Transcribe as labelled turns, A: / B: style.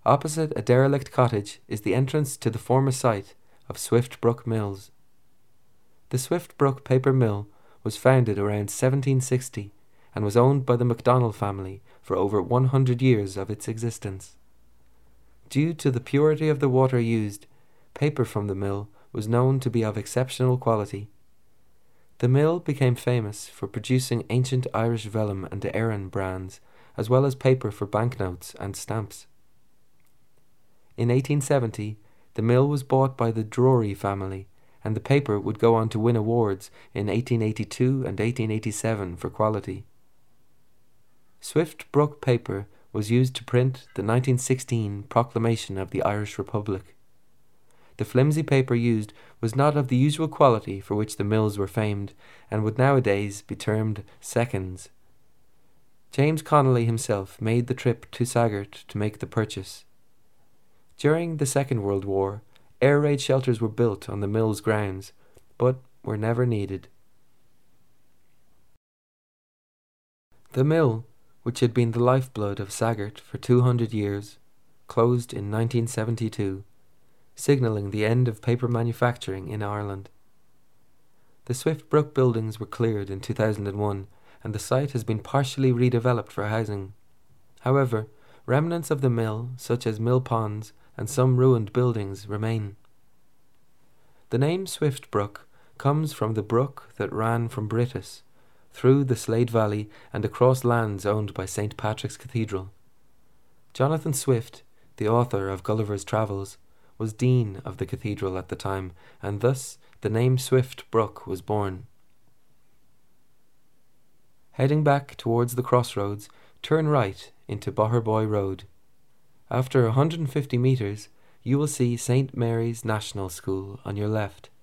A: Opposite a derelict cottage is the entrance to the former site of Swift Brook Mills. The Swift Brook Paper Mill was founded around 1760 and was owned by the MacDonald family for over 100 years of its existence. Due to the purity of the water used, paper from the mill was known to be of exceptional quality. The mill became famous for producing ancient Irish vellum and Erin brands, as well as paper for banknotes and stamps. In 1870, the mill was bought by the Drury family, and the paper would go on to win awards in 1882 and 1887 for quality. Swift Brook paper was used to print the 1916 Proclamation of the Irish Republic. The flimsy paper used was not of the usual quality for which the mills were famed, and would nowadays be termed seconds. James Connolly himself made the trip to Saggart to make the purchase. During the Second World War, air raid shelters were built on the mill's grounds, but were never needed. The mill, which had been the lifeblood of Saggart for 200 years, closed in 1972, signalling the end of paper manufacturing in Ireland. The Swift Brook buildings were cleared in 2001, and the site has been partially redeveloped for housing. However, remnants of the mill, such as mill ponds and some ruined buildings, remain. The name Swift Brook comes from the brook that ran from Brittas, through the Slade Valley and across lands owned by St. Patrick's Cathedral. Jonathan Swift, the author of Gulliver's Travels, was dean of the cathedral at the time, and thus the name Swift Brook was born. Heading back towards the crossroads, turn right into Boherboy Road. After 150 metres, you will see St. Mary's National School on your left,